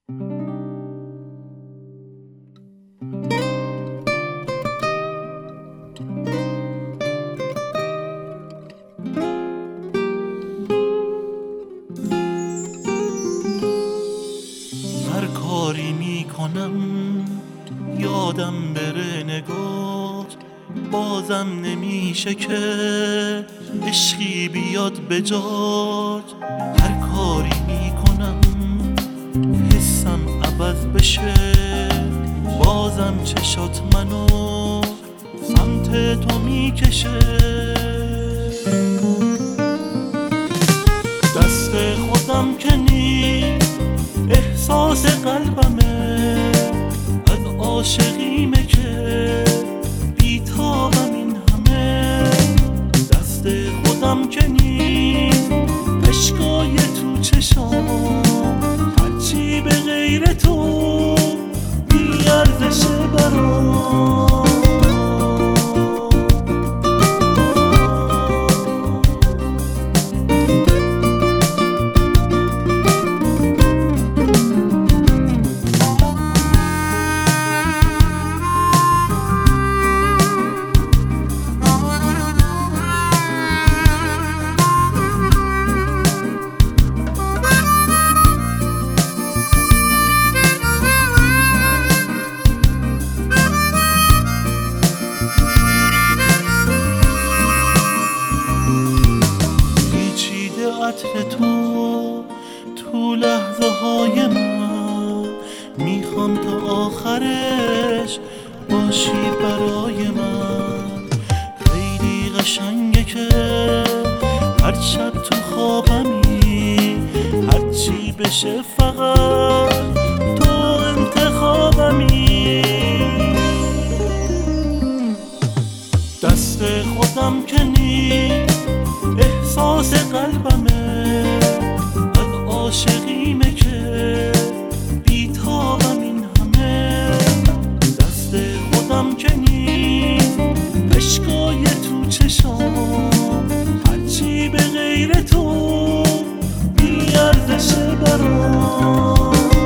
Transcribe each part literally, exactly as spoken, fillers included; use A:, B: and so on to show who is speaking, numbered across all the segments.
A: هر کاری میکنم یادم بره نگات، بازم نمیشه که عشقی بیاد به جات. هر کاری میکنم حسم عوض بشه، بازم چشات منو سمت تو میکشه. دست خودم که نیست احساس قلبمه، از عاشقیمه که بیتابم این همه. دست خودم که نیست اشکای تو چشام، هرچی به غیر تو بی ارزشه برام. عطر تو تو لحظه های من، میخوام تا آخرش باشی برای من. خیلی قشنگه که هر شب تو خوابمی، هرچی بشه فقط تو انتخابمی. دست خودم که نیست احساس قلبمه، از عاشقیمه که بیتابم این همه. دست خودم که نیست اشکای تو چشام، هرچی به غیر تو بی ارزشه برام.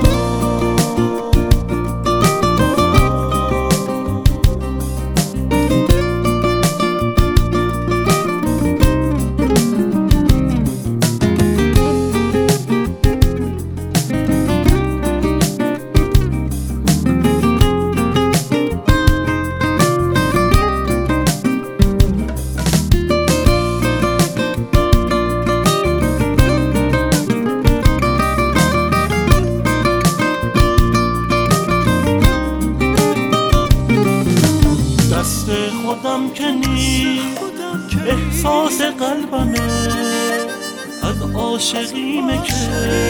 A: خودم که نیست احساس قلبمه، از عاشقیمه که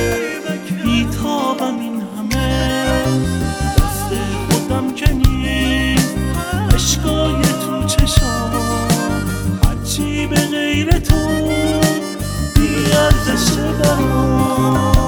A: بیتابم این همه. دست خودم که نیست اشکای تو چشام، هرچی به غیر تو بی ارزشه برام.